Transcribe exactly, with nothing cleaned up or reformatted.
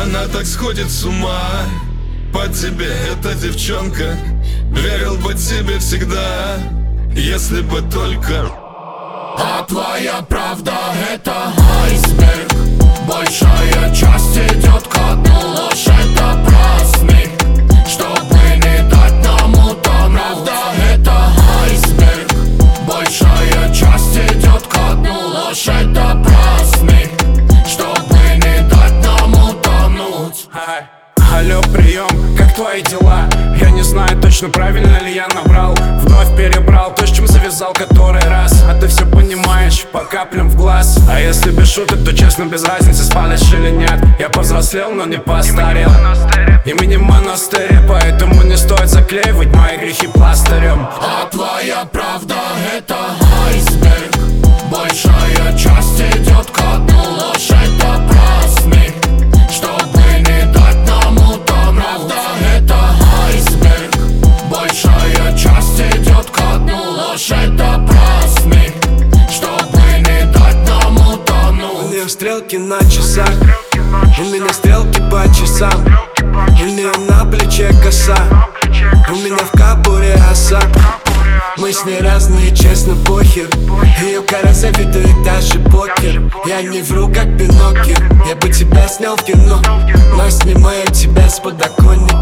Она так сходит с ума по тебе, эта девчонка. Верил бы тебе всегда, если бы только. А твоя правда это айсберг. Большая часть идет ко дну, ложь это праздник, чтобы не дать нам утонуть. Правда это айсберг. Большая часть идет ко дну, ложь это праздник, чтобы не дать нам утонуть. Алло, прием, как твои дела? Я не знаю точно, правильно ли я набрал. Вновь перебрал то, с чем завязал который раз. А ты все понимаешь, по каплям в глаз. А если без шуток, то честно без разницы, спалишь или нет. Я повзрослел, но не постарел. И мы не в монастыре, поэтому не стоит заклеивать мои грехи пластырем. А твоя правда это айсберг. Большая часть идет ко дну, ложь это праздник, чтобы не дать нам утонуть. Правда это айсберг. Большая часть идет ко дну, ложь это праздник, чтобы не дать нам утонуть. У нее стрелки на часах, у меня стрелки по часам. У нее на плече коса, у меня в капуре оса. Мы с ней разные, честно, похер. Ее кора завидует даже покер. Я не вру, как Пиноккио. Я бы тебя снял в кино, но снимаю тебя с подоконника.